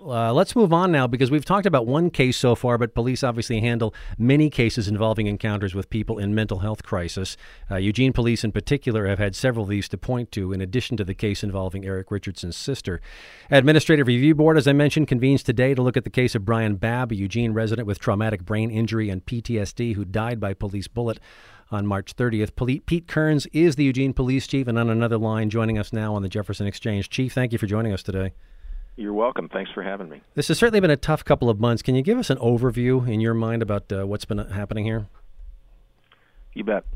Let's move on now because we've talked about one case so far, but police obviously handle many cases involving encounters with people in mental health crisis. Eugene police in particular have had several of these to point to, in addition to the case involving Eric Richardson's sister. Administrative Review Board, as I mentioned, convenes today to look at the case of Brian Babb, a Eugene resident with traumatic brain injury and PTSD who died by police bullet on March 30th. Pete Kearns is the Eugene police chief and on another line joining us now on the Jefferson Exchange. Chief, thank you for joining us today. You're welcome. Thanks for having me. This has certainly been a tough couple of months. Can you give us an overview in your mind about what's been happening here? You bet.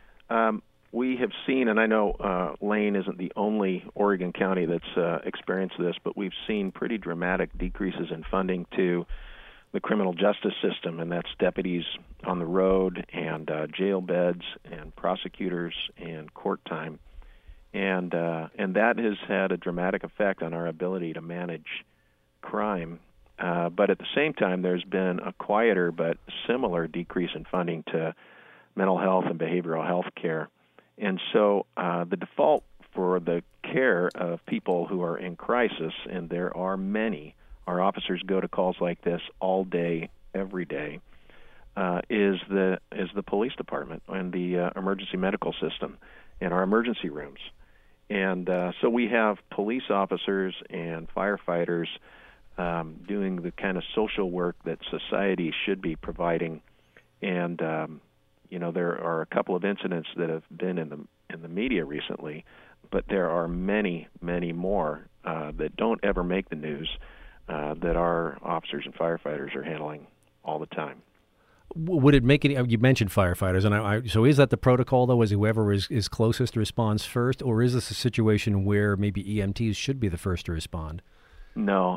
We have seen, and I know Lane isn't the only Oregon county that's experienced this, but we've seen pretty dramatic decreases in funding to the criminal justice system, and that's deputies on the road and jail beds and prosecutors and court time. And that has had a dramatic effect on our ability to manage crime. But at the same time, there's been a quieter but similar decrease in funding to mental health and behavioral health care. And so the default for the care of people who are in crisis, and there are many, our officers go to calls like this all day, every day, is the police department and the emergency medical system and our emergency rooms. And so we have police officers and firefighters doing the kind of social work that society should be providing. And there are a couple of incidents that have been in the media recently, but there are many, many more that don't ever make the news that our officers and firefighters are handling all the time. Would it make any? You mentioned firefighters, and so is that the protocol though? Is whoever is closest responds first, or is this a situation where maybe EMTs should be the first to respond? No.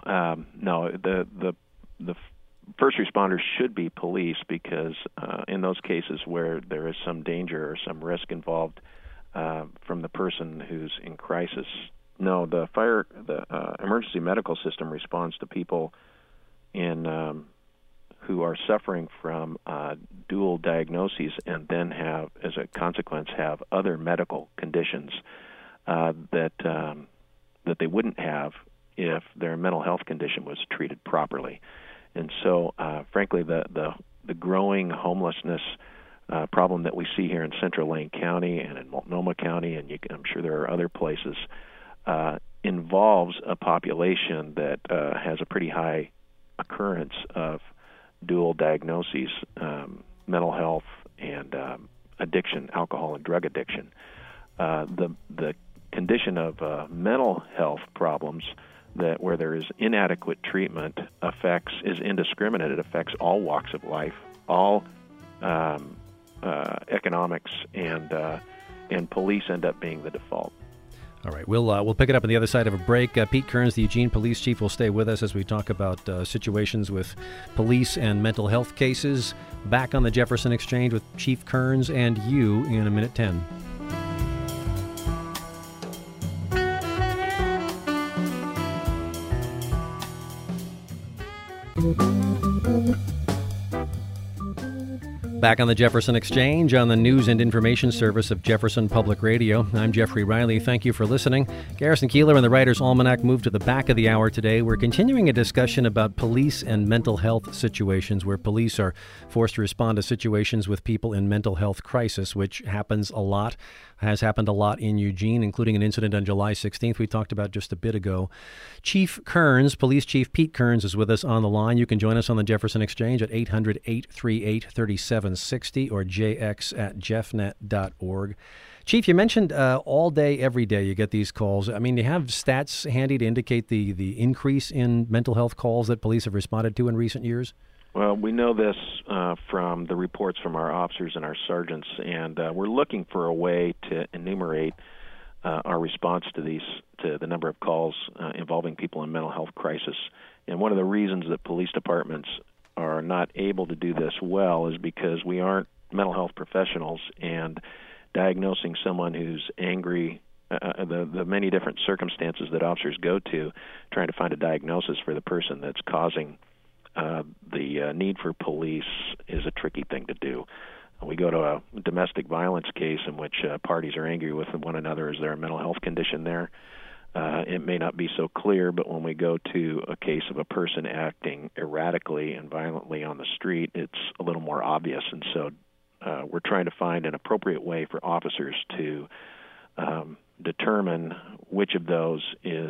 The first responders should be police because in those cases where there is some danger or some risk involved from the person who's in crisis. No, the emergency medical system responds to people who are suffering from dual diagnoses and then have, as a consequence, have other medical conditions that they wouldn't have if their mental health condition was treated properly. And so, frankly, the growing homelessness problem that we see here in Central Lane County and in Multnomah County, and I'm sure there are other places, involves a population that has a pretty high occurrence of dual diagnoses, mental health and addiction, alcohol and drug addiction. The condition of mental health problems where there is inadequate treatment is indiscriminate. It affects all walks of life, all economics, and police end up being the default. All right, we'll pick it up on the other side of a break. Pete Kearns, the Eugene police chief, will stay with us as we talk about situations with police and mental health cases. Back on the Jefferson Exchange with Chief Kearns and you in a minute 10. Back on the Jefferson Exchange on the news and information service of Jefferson Public Radio. I'm Jeffrey Riley. Thank you for listening. Garrison Keillor and the Writer's Almanac moved to the back of the hour today. We're continuing a discussion about police and mental health situations where police are forced to respond to situations with people in mental health crisis, which happens a lot, has happened a lot in Eugene, including an incident on July 16th we talked about just a bit ago. Chief Kearns, Police Chief Pete Kearns, is with us on the line. You can join us on the Jefferson Exchange at 800-838-3760 or jx@jeffnet.org. Chief, you mentioned all day, every day you get these calls. I mean, do you have stats handy to indicate the increase in mental health calls that police have responded to in recent years? Well, we know this from the reports from our officers and our sergeants, and we're looking for a way to enumerate our response to the number of calls involving people in mental health crisis. And one of the reasons that police departments are not able to do this well is because we aren't mental health professionals, and diagnosing someone who's angry, the many different circumstances that officers go to, trying to find a diagnosis for the person that's causing the need for police is a tricky thing to do. We go to a domestic violence case in which parties are angry with one another. Is there a mental health condition there? it may not be so clear, but when we go to a case of a person acting erratically and violently on the street, it's a little more obvious. And so we're trying to find an appropriate way for officers to determine which of those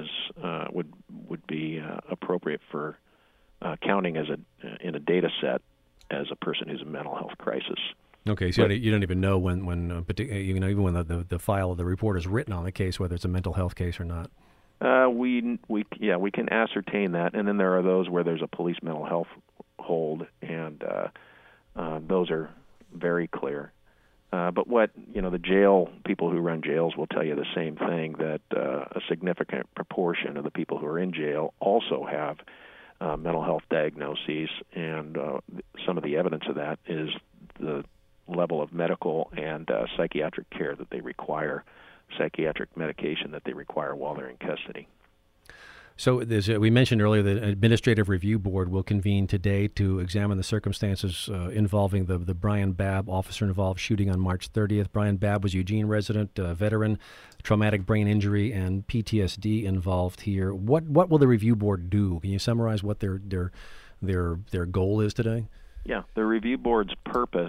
would be appropriate for counting in a data set as a person who's in a mental health crisis. Okay, so you don't even know when even when the file of the report is written on the case, whether it's a mental health case or not. We can ascertain that, and then there are those where there's a police mental health hold, and those are very clear. But the jail people who run jails will tell you the same thing, that a significant proportion of the people who are in jail also have mental health diagnoses, and some of the evidence of that is the level of medical and psychiatric care that they require, psychiatric medication that they require while they're in custody. So we mentioned earlier that an administrative review board will convene today to examine the circumstances involving the Brian Babb officer-involved shooting on March 30th. Brian Babb was Eugene resident, veteran, traumatic brain injury, and PTSD involved here. What will the review board do? Can you summarize what their goal is today? Yeah, the review board's purpose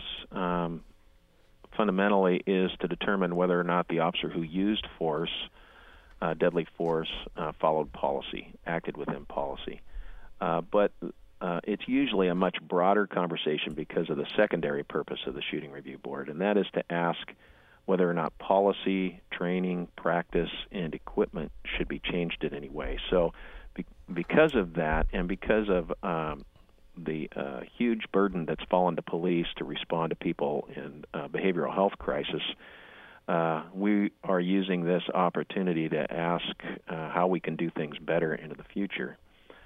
fundamentally is to determine whether or not the officer who used force, deadly force, followed policy, acted within policy. But it's usually a much broader conversation because of the secondary purpose of the shooting review board, and that is to ask whether or not policy, training, practice, and equipment should be changed in any way. So because of that, and because of the huge burden that's fallen to police to respond to people in behavioral health crisis, we are using this opportunity to ask how we can do things better into the future.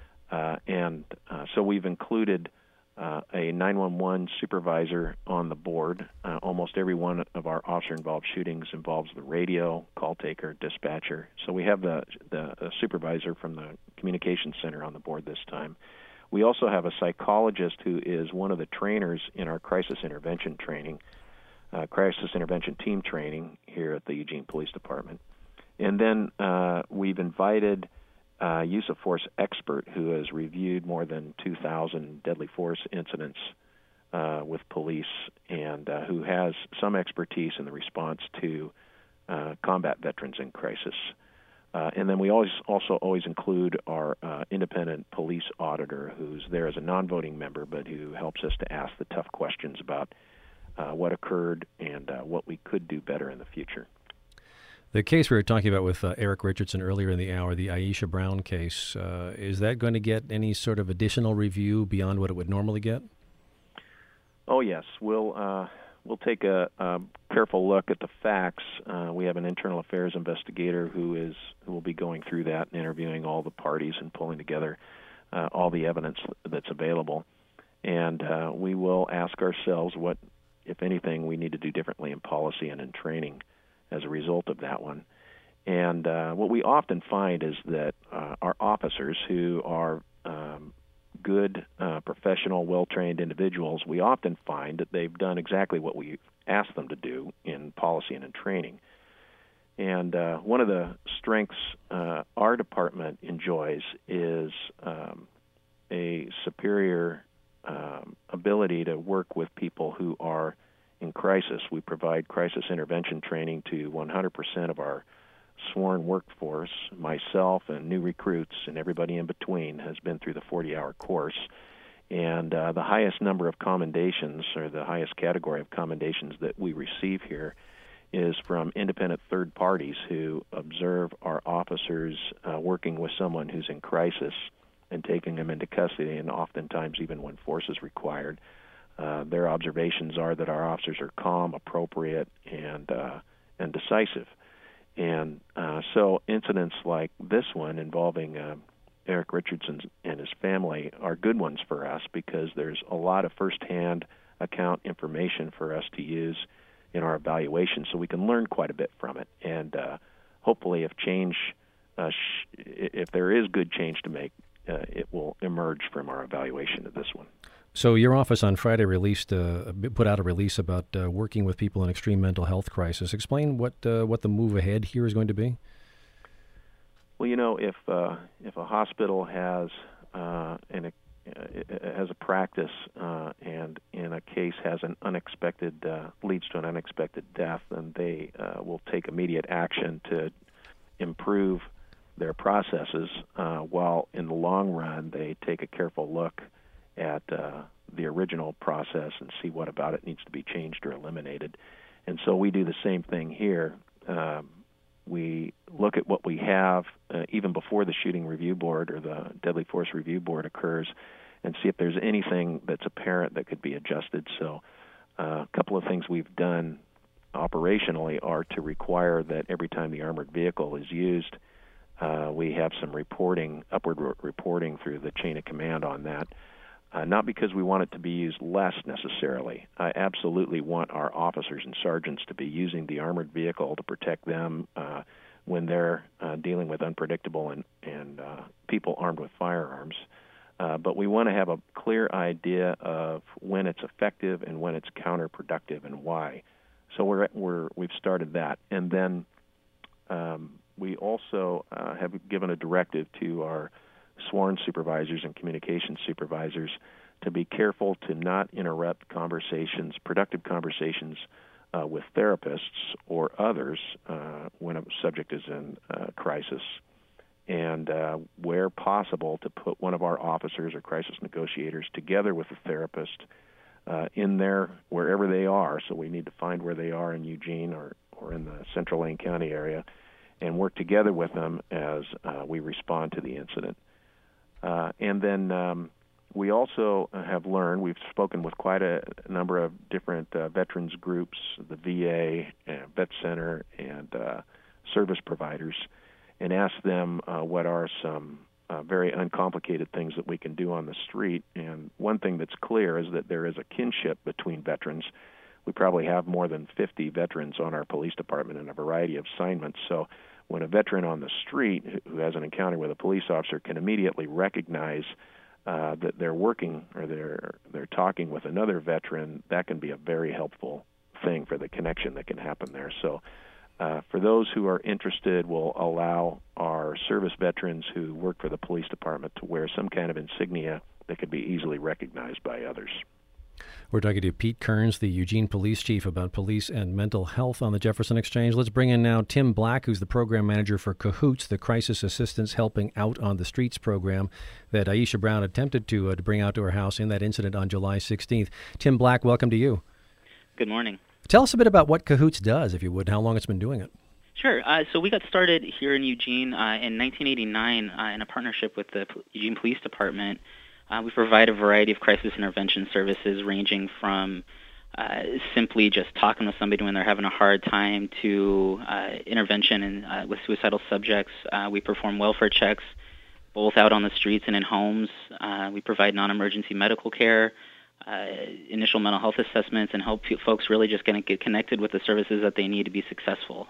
So we've included a 911 supervisor on the board. Almost every one of our officer-involved shootings involves the radio, call taker, dispatcher. So we have the supervisor from the communications center on the board this time. We also have a psychologist who is one of the trainers in our crisis intervention training, crisis intervention team training here at the Eugene Police Department. And then we've invited a use of force expert who has reviewed more than 2,000 deadly force incidents with police, and who has some expertise in the response to combat veterans in crisis. And then we also always include our independent police auditor, who's there as a non-voting member, but who helps us to ask the tough questions about what occurred and what we could do better in the future. The case we were talking about with Eric Richardson earlier in the hour, the Aisha Brown case, is that going to get any sort of additional review beyond what it would normally get? Oh, yes. We'll take a careful look at the facts. We have an internal affairs investigator who will be going through that and interviewing all the parties and pulling together all the evidence that's available. And we will ask ourselves what, if anything, we need to do differently in policy and in training as a result of that one. And what we often find is that our officers, who are good, professional, well-trained individuals, we often find that they've done exactly what we asked them to do in policy and in training. And one of the strengths our department enjoys is a superior ability to work with people who are in crisis. We provide crisis intervention training to 100% of our sworn workforce. Myself and new recruits and everybody in between has been through the 40-hour course. And the highest number of commendations, or the highest category of commendations that we receive here, is from independent third parties who observe our officers working with someone who's in crisis and taking them into custody, and oftentimes even when force is required. Their observations are that our officers are calm, appropriate, and decisive. And so incidents like this one involving Eric Richardson and his family are good ones for us, because there's a lot of firsthand account information for us to use in our evaluation, so we can learn quite a bit from it. And hopefully if there is good change to make, it will emerge from our evaluation of this one. So your office on Friday put out a release about working with people in extreme mental health crisis. Explain what the move ahead here is going to be. Well, if a hospital has has a practice and in a case has an unexpected leads to an unexpected death, then they will take immediate action to improve their processes, while in the long run they take a careful look at the original process and see what about it needs to be changed or eliminated. And so we do the same thing here. We look at what we have even before the shooting review board or the deadly force review board occurs and see if there's anything that's apparent that could be adjusted. So a couple of things we've done operationally are to require that every time the armored vehicle is used, we have some upward reporting through the chain of command on that. Not because we want it to be used less necessarily. I absolutely want our officers and sergeants to be using the armored vehicle to protect them when they're dealing with unpredictable and people armed with firearms. But we want to have a clear idea of when it's effective and when it's counterproductive and why. So we've started that, and then we also have given a directive to our sworn supervisors and communications supervisors to be careful to not interrupt productive conversations with therapists or others when a subject is in crisis, and where possible to put one of our officers or crisis negotiators together with the therapist in there wherever they are. So we need to find where they are in Eugene or in the Central Lane County area and work together with them as we respond to the incident. And then we also have learned, we've spoken with quite a number of different veterans groups, the VA, Vet Center, and service providers, and asked them what are some very uncomplicated things that we can do on the street. And one thing that's clear is that there is a kinship between veterans. We probably have more than 50 veterans on our police department in a variety of assignments. So when a veteran on the street who has an encounter with a police officer can immediately recognize that they're working or they're talking with another veteran, that can be a very helpful thing for the connection that can happen there. So for those who are interested, we'll allow our service veterans who work for the police department to wear some kind of insignia that could be easily recognized by others. We're talking to Pete Kearns, the Eugene Police Chief, about police and mental health on the Jefferson Exchange. Let's bring in now Tim Black, who's the program manager for CAHOOTS, the Crisis Assistance Helping Out on the Streets program that Aisha Brown attempted to bring out to her house in that incident on July 16th. Tim Black, welcome to you. Good morning. Tell us a bit about what CAHOOTS does, if you would, and how long it's been doing it. Sure. So we got started here in Eugene in 1989 in a partnership with the Eugene Police Department. We provide a variety of crisis intervention services ranging from simply just talking with somebody when they're having a hard time to intervention with suicidal subjects. We perform welfare checks both out on the streets and in homes. We provide non-emergency medical care, initial mental health assessments, and help folks really just get connected with the services that they need to be successful.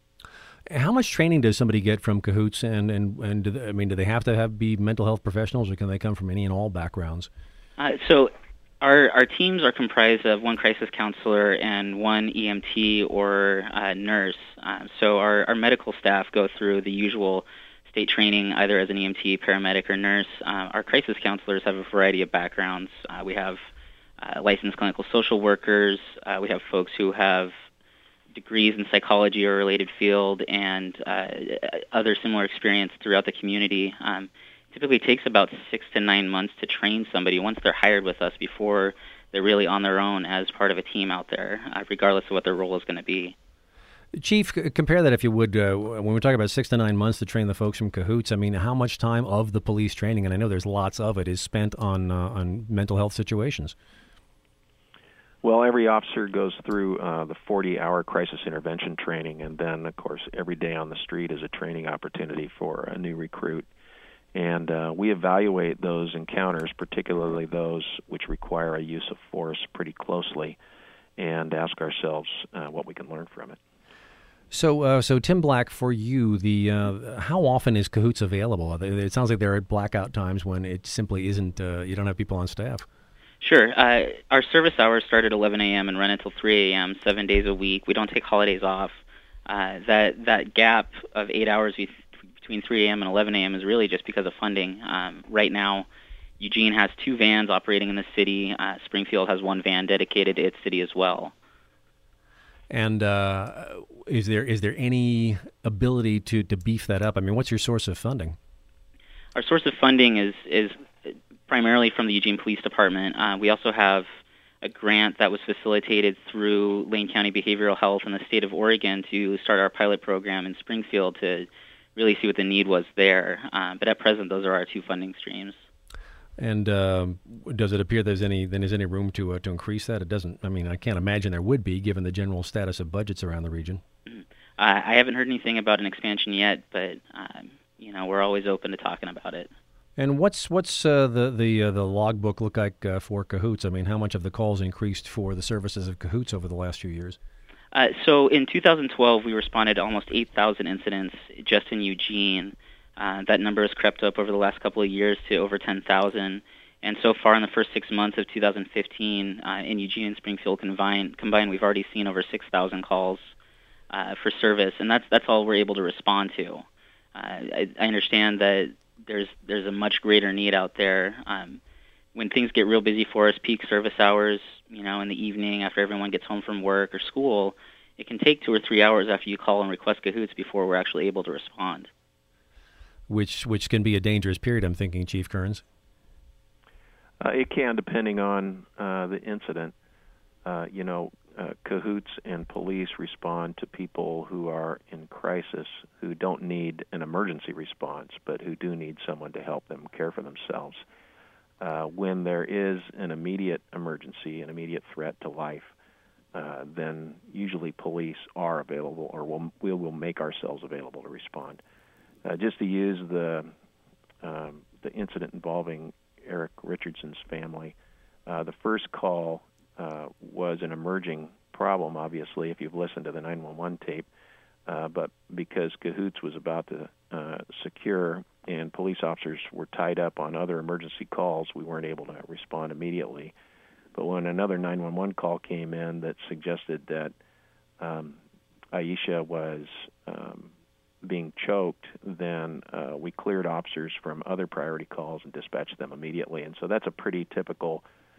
How much training does somebody get from CAHOOTS, and do they have to be mental health professionals, or can they come from any and all backgrounds? So our teams are comprised of one crisis counselor and one EMT or nurse. So our medical staff go through the usual state training either as an EMT, paramedic, or nurse. Our crisis counselors have a variety of backgrounds. We have licensed clinical social workers. We have folks who have degrees in psychology or related field and other similar experience throughout the community. Typically takes about 6 to 9 months to train somebody once they're hired with us before they're really on their own as part of a team out there, regardless of what their role is going to be. Chief, compare that, if you would, when we're talking about 6 to 9 months to train the folks from CAHOOTS. I mean, how much time of the police training, and I know there's lots of it, is spent on mental health situations? Well, every officer goes through the 40-hour crisis intervention training, and then, of course, every day on the street is a training opportunity for a new recruit. And we evaluate those encounters, particularly those which require a use of force, pretty closely, and ask ourselves what we can learn from it. So Tim Black, for you, how often is CAHOOTS available? It sounds like there are blackout times when it simply isn't. You don't have people on staff. Sure. Our service hours start at 11 a.m. and run until 3 a.m., 7 days a week. We don't take holidays off. That gap of 8 hours between 3 a.m. and 11 a.m. is really just because of funding. Right now, Eugene has 2 vans operating in the city. Springfield has 1 van dedicated to its city as well. And is there any ability to beef that up? I mean, what's your source of funding? Our source of funding is primarily from the Eugene Police Department. We also have a grant that was facilitated through Lane County Behavioral Health in the state of Oregon to start our pilot program in Springfield to really see what the need was there. But at present, those are our 2 funding streams. And does it appear there's any room to increase that? It doesn't. I mean, I can't imagine there would be, given the general status of budgets around the region. I haven't heard anything about an expansion yet, but we're always open to talking about it. And what's the logbook look like for Cahoots? I mean, how much have the calls increased for the services of Cahoots over the last few years? So in 2012, we responded to almost 8,000 incidents just in Eugene. That number has crept up over the last couple of years to over 10,000. And so far in the first 6 months of 2015, in Eugene and Springfield combined, we've already seen over 6,000 calls for service, and that's all we're able to respond to. I understand that there's a much greater need out there. When things get real busy for us, peak service hours, in the evening after everyone gets home from work or school, it can take 2 or 3 hours after you call and request Cahoots before we're actually able to respond. Which can be a dangerous period, I'm thinking, Chief Kearns. It can, depending on the incident. Cahoots and police respond to people who are in crisis, who don't need an emergency response, but who do need someone to help them care for themselves. When there is an immediate emergency, an immediate threat to life, then usually police are available, or we will make ourselves available to respond. Just to use the incident involving Eric Richardson's family, the first call was an emerging problem, obviously, if you've listened to the 911 tape, but because Cahoots was about to secure and police officers were tied up on other emergency calls, we weren't able to respond immediately. But when another 911 call came in that suggested that Aisha was being choked, then we cleared officers from other priority calls and dispatched them immediately. And so that's a pretty typical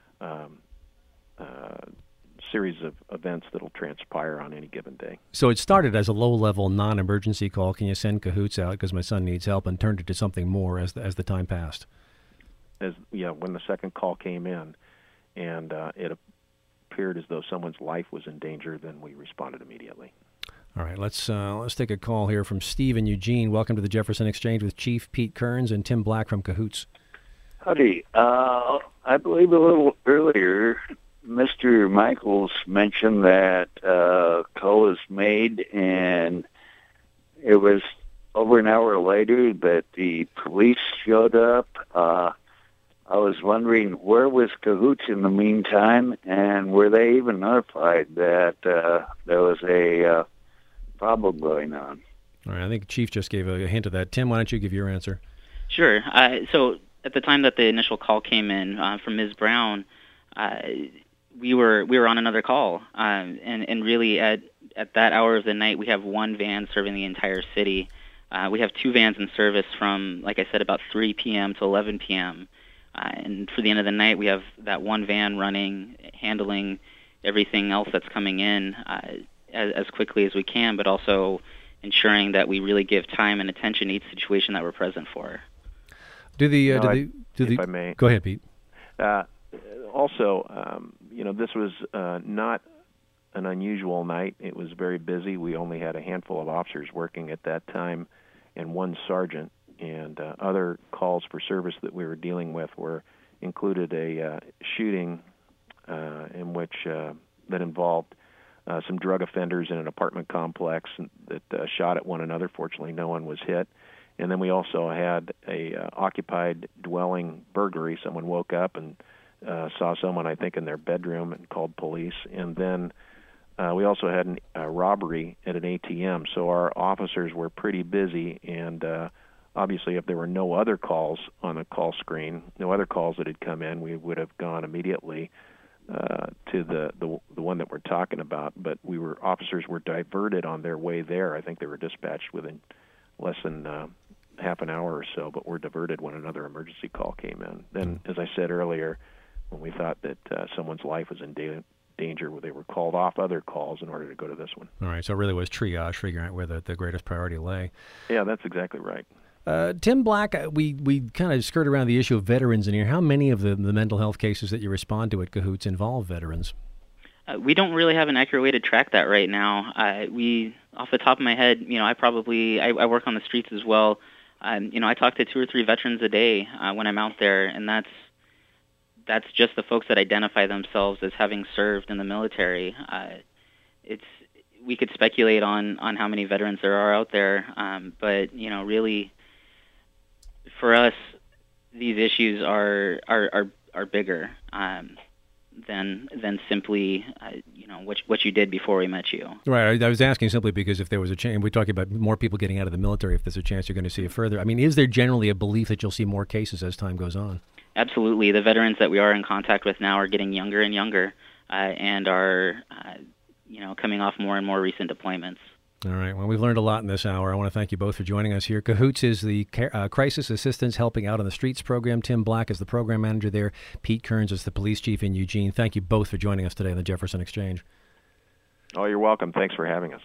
series of events that will transpire on any given day. So it started as a low-level non-emergency call, can you send Cahoots out because my son needs help, and turned it to something more as the time passed? When the second call came in and it appeared as though someone's life was in danger, then we responded immediately. All right, let's take a call here from Steve in Eugene. Welcome to the Jefferson Exchange with Chief Pete Kearns and Tim Black from Cahoots. Howdy. I believe a little earlier, Mr. Michaels mentioned that call was made, and it was over an hour later that the police showed up. I was wondering, where was Cahoots in the meantime, and were they even notified that there was a problem going on? All right, I think Chief just gave a hint of that. Tim, why don't you give your answer? Sure. So at the time that the initial call came in from Ms. Brown, we were on another call, and really at that hour of the night, we have 1 van serving the entire city. We have 2 vans in service from, like I said, about 3 p.m. to 11 p.m. And for the end of the night, we have that 1 van running, handling everything else that's coming in as quickly as we can, but also ensuring that we really give time and attention to each situation that we're present for. If I may. Go ahead, Pete. Also, this was not an unusual night. It was very busy. We only had a handful of officers working at that time and 1 sergeant, and other calls for service that we were dealing with included a shooting in which that involved some drug offenders in an apartment complex that shot at one another. Fortunately, no one was hit. And then we also had a occupied dwelling burglary. Someone woke up and saw someone, I think, in their bedroom and called police. And then we also had a robbery at an ATM. So our officers were pretty busy, and obviously if there were no other calls on the call screen, no other calls that had come in, we would have gone immediately to the one that we're talking about. But officers were diverted on their way there. I think they were dispatched within less than half an hour or so, but were diverted when another emergency call came in. Then, as I said earlier, when we thought that someone's life was in danger, they were called off other calls in order to go to this one. All right, so it really was triage, figuring out where the greatest priority lay. Yeah, that's exactly right. Tim Black, we kind of skirt around the issue of veterans in here. How many of the mental health cases that you respond to at Cahoots involve veterans? We don't really have an accurate way to track that right now. We, off the top of my head, I work on the streets as well. I talk to 2 or 3 veterans a day when I'm out there, and that's just the folks that identify themselves as having served in the military. We could speculate on how many veterans there are out there, but really, for us, these issues are bigger than simply what you did before we met you. Right. I was asking simply because if there was a chance, we're talking about more people getting out of the military. If there's a chance you're going to see it further, I mean, is there generally a belief that you'll see more cases as time goes on? Absolutely. The veterans that we are in contact with now are getting younger and younger, and are coming off more and more recent deployments. All right. Well, we've learned a lot in this hour. I want to thank you both for joining us here. Cahoots is the Crisis Assistance Helping Out on the Streets program. Tim Black is the program manager there. Pete Kearns is the police chief in Eugene. Thank you both for joining us today on the Jefferson Exchange. Oh, you're welcome. Thanks for having us.